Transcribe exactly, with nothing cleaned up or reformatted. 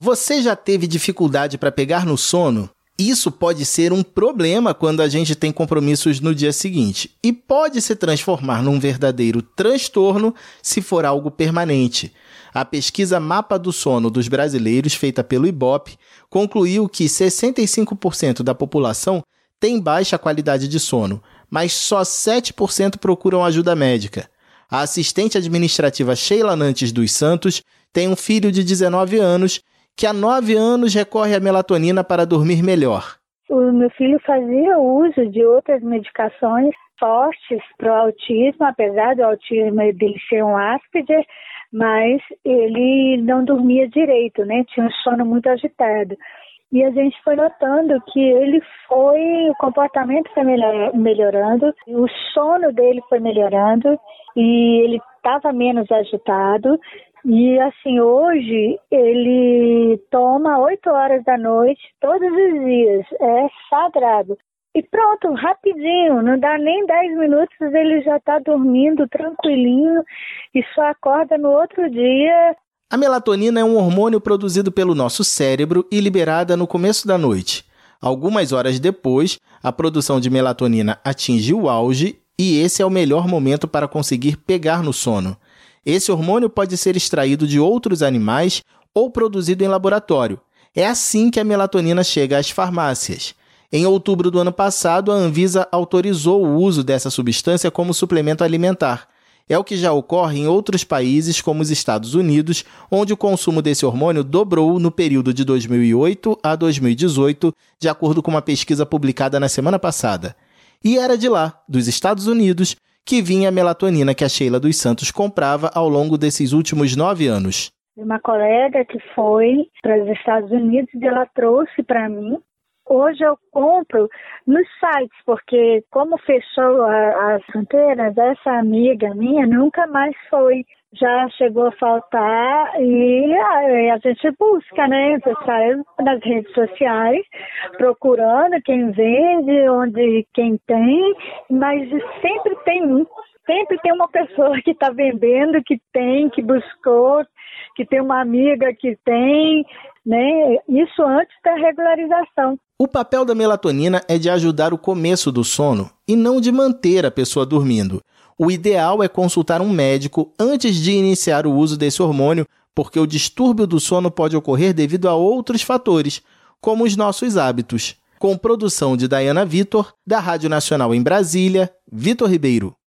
Você já teve dificuldade para pegar no sono? Isso pode ser um problema quando a gente tem compromissos no dia seguinte e pode se transformar num verdadeiro transtorno se for algo permanente. A pesquisa Mapa do Sono dos Brasileiros, feita pelo Ibope, concluiu que sessenta e cinco por cento da população tem baixa qualidade de sono, mas só sete por cento procuram ajuda médica. A assistente administrativa Sheila Nantes dos Santos tem um filho de dezenove anos que há nove anos recorre à melatonina para dormir melhor. O meu filho fazia uso de outras medicações fortes para o autismo, apesar do autismo dele ser um Asperger, mas ele não dormia direito, né? Tinha um sono muito agitado. E a gente foi notando que ele foi, o comportamento foi melhorando, o sono dele foi melhorando e ele estava menos agitado. E assim, hoje ele toma oito horas da noite todos os dias, é sagrado. E pronto, rapidinho, não dá nem dez minutos, ele já está dormindo tranquilinho e só acorda no outro dia. A melatonina é um hormônio produzido pelo nosso cérebro e liberada no começo da noite. Algumas horas depois, a produção de melatonina atinge o auge e esse é o melhor momento para conseguir pegar no sono. Esse hormônio pode ser extraído de outros animais ou produzido em laboratório. É assim que a melatonina chega às farmácias. Em outubro do ano passado, a Anvisa autorizou o uso dessa substância como suplemento alimentar. É o que já ocorre em outros países, como os Estados Unidos, onde o consumo desse hormônio dobrou no período de dois mil e oito a dois mil e dezoito, de acordo com uma pesquisa publicada na semana passada. E era de lá, dos Estados Unidos, que vinha a melatonina que a Sheila dos Santos comprava ao longo desses últimos nove anos. Uma colega que foi para os Estados Unidos e ela trouxe para mim. Hoje eu compro nos sites, porque como fechou a, as fronteiras, essa amiga minha nunca mais foi. Já chegou a faltar e a, a gente busca, né? Sai nas redes sociais, procurando quem vende, onde quem tem, mas sempre tem um. Sempre tem uma pessoa que está vendendo, que tem, que buscou, que tem uma amiga que tem, né? Isso antes da regularização. O papel da melatonina é de ajudar o começo do sono e não de manter a pessoa dormindo. O ideal é consultar um médico antes de iniciar o uso desse hormônio, porque o distúrbio do sono pode ocorrer devido a outros fatores, como os nossos hábitos. Com produção de Dayana Vitor, da Rádio Nacional em Brasília, Vitor Ribeiro.